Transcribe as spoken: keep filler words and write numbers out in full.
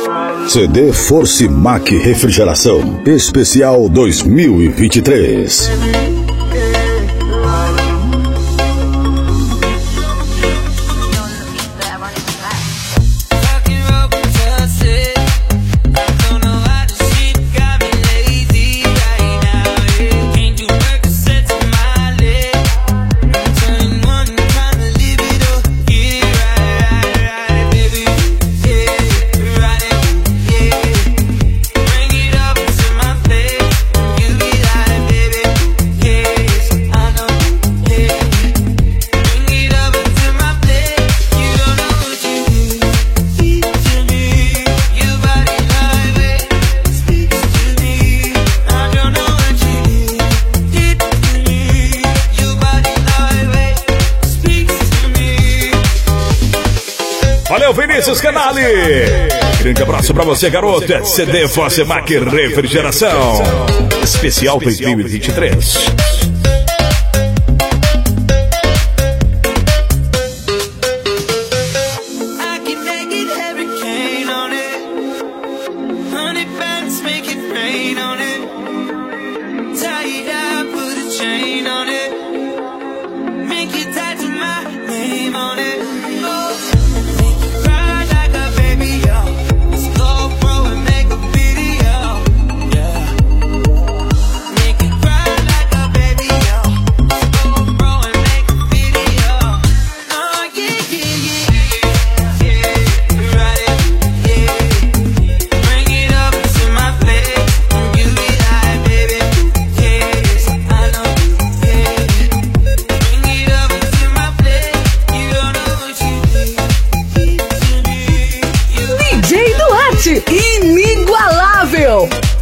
C D Force Mac Refrigeração Especial dois mil e vinte e três. Valeu, Vinícius Canali. Grande abraço pra você, garota. C D Force Mac Refrigeração Especial dois mil e vinte e três. Inigualável!